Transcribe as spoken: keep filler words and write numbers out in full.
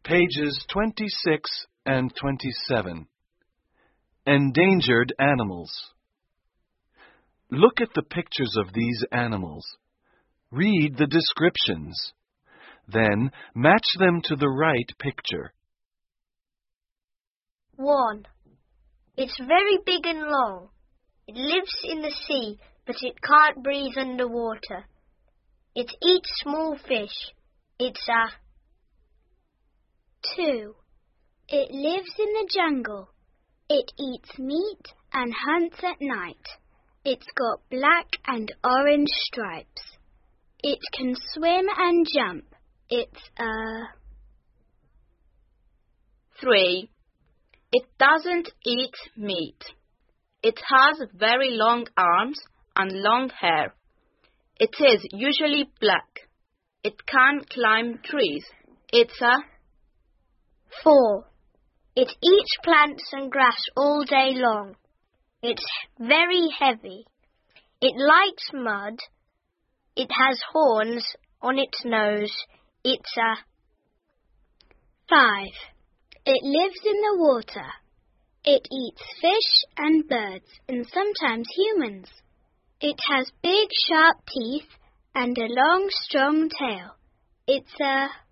Pages twenty-six and twenty-seven. Endangered animals. Look at the pictures of these animals. Read the descriptions. Then match them to the right picture. one. It's very big and long. It lives in the sea, but it can't breathe underwater. It eats small fish. It's a... two. It lives in the jungle. It eats meat and hunts at night. It's got black and orange stripes. It can swim and jump. It's a... three. It doesn't eat meat. It has very long arms and long hair. It is usually black. It can climb trees. It's a... four. It eats plants and grass all day long. It's very heavy. It likes mud. It has horns on its nose. It's a... five. It lives in the water. It eats fish and birds and sometimes humans. It has big sharp teeth and a long strong tail. It's a...